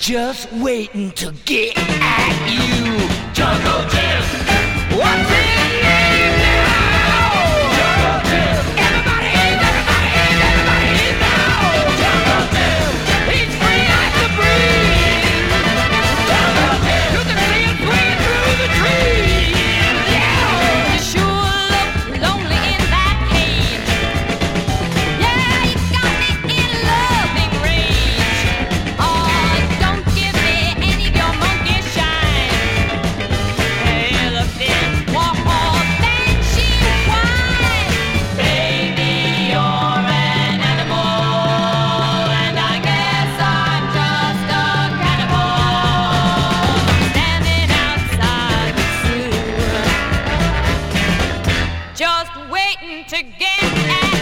just waiting to get at you. Jungle Jim! What's his name now? Jungle Jim! Everybody now! Jungle Jim! He's free as the breeze! Jungle Jim! You can see him swinging through the trees! Yeah! You sure look lonely in that cage. Yeah, you got me in loving rage. Oh, don't give me any of your monkey shine. Hey, look this, walk all dancing wine. Baby, you're an animal, and I guess I'm just a cannibal. Standing outside the zoo, just waiting to get at